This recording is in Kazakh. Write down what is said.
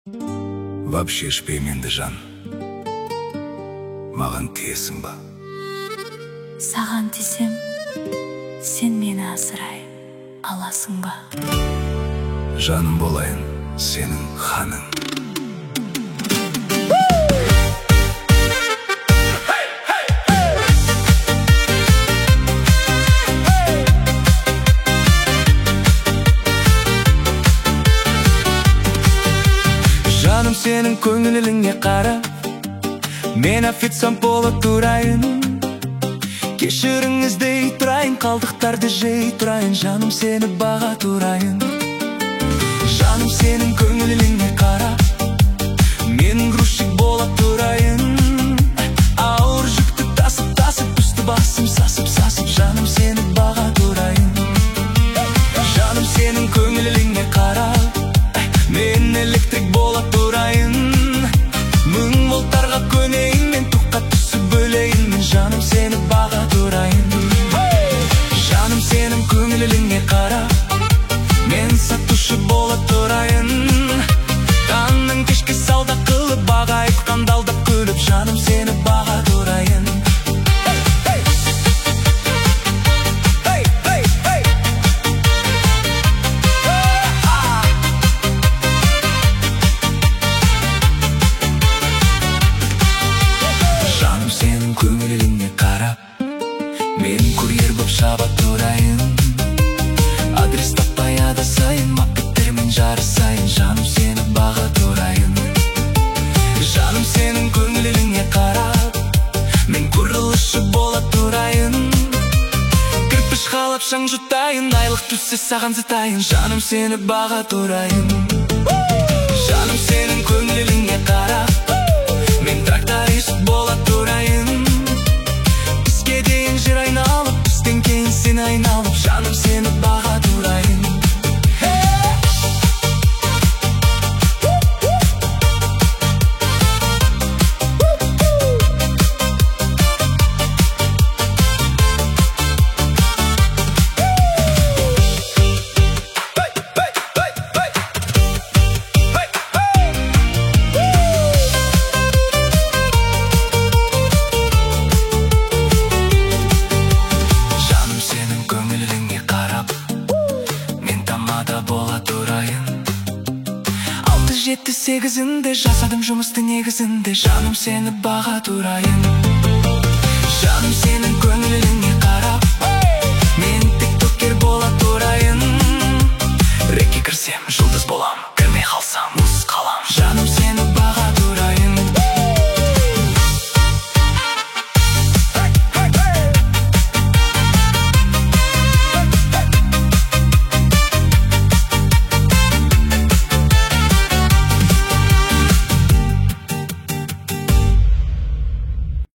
Вообще ішпеймін енді жан, маған тиесің ба? Саған тисем, сен мені асырай аласың ба? Жаным болайын, сенің ханың. Жаным сенің көңіліңе қарап, мен официант бола тұрайын. Кешіріңіз дей тұрайын, қалдықтарды жей тұрайын. Жаным сені баға тұрайын. Жаным сенің көңіліңе қарап, мен грузчик бола тұрайын. Ауыр жүкті тасып, үсті басым сасып, жаным сені баға тұрайын. Жаным сенің көңіліңе қарап, мен электрик бола тұрайын. Мың волттарға көнейін, мен тұққа түсіп бөлейін. Мен жаным сені баға тұрайын. Жаным сенің көңіліңе қарап, мен сатушы бола тұрайын. Таңның кешке сауда қылып, баға айтқанды алдап күліп, жаным сені баға тұрайын. Жаным сенің көңіліңе қарап, мен курьер боп шаба тұрайын. Адрес таппай адасайын, мақпеттермен жарысайын. Жаным сені баға тұрайын. Жаным сенің көңіліңе қарап, мен құрылысшы бола тұрайын. Кірпіш қалап шаң жұтайын, айлық түссе саған зытайын. Жаным сені баға тұрайын. Жаным сенің көңіліңе қарап, мен тракторист бола тұрайын. Бізге дейін жер айналып, бізден кейін сен айналып, жаным сені баға тұрайын. Жетті сегізінде жасадым жұмысты негізінде. Жаным сені баға тұрайын. Жаным сенің көңілің